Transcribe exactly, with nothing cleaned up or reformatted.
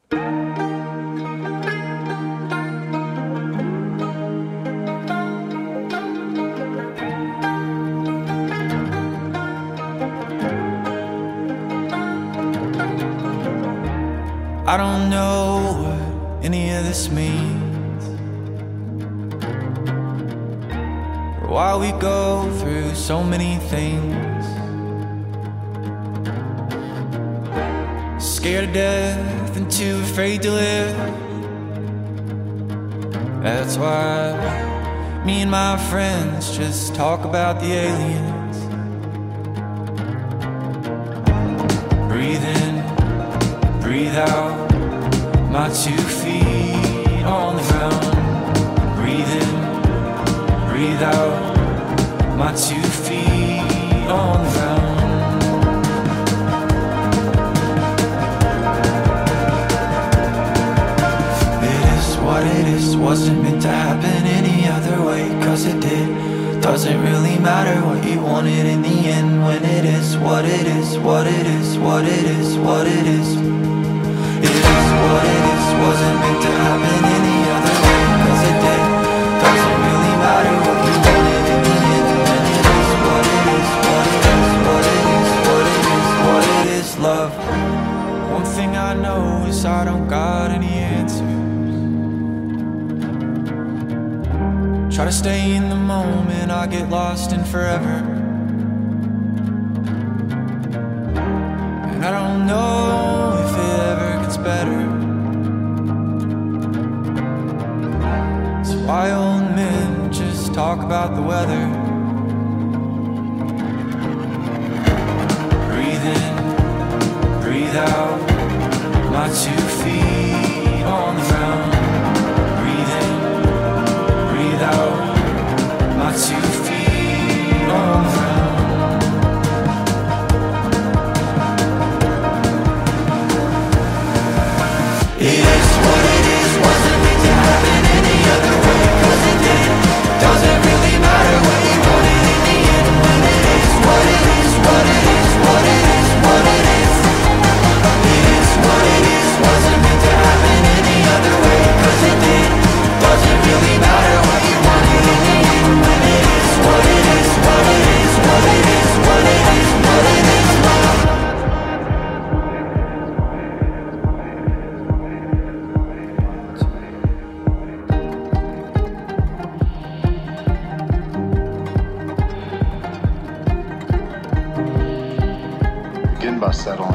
I don't know what any of this means, or why we go through so many things. Scared of death and too afraid to live. That's why me and my friends just talk about the aliens. Breathe in, breathe out, my two feet on the ground. Breathe in, breathe out, my two feet on the ground. It is what it is, wasn't meant to happen any other way, cause it did. Doesn't really matter what you wanted in the end, when it is what it is, what it is, what it is, what it is. It is what it is, wasn't meant to happen any other way, cause it did. Doesn't really matter what you wanted in the end, when it is what it is, what it is, what it is, what it is, what it is, love. One thing I know is I don't got any answers. Try to stay in the moment, I get lost in forever. And I don't know if it ever gets better. So why old men just talk about the weather? Breathe in, breathe out, my two feet on the ground. Breathe in, breathe out, my two feet on the ground. It is what it is, wasn't meant to happen any other way, cause it did. Doesn't really matter what you wanted in the end, when it is what it is, what it is, what it is, what it is. It is what it is, wasn't meant to happen any other way, cause it did. Doesn't really matter what you wanted in the end, when it is what it is, what it is, what it is, what it is, what it is, love. Begin by settling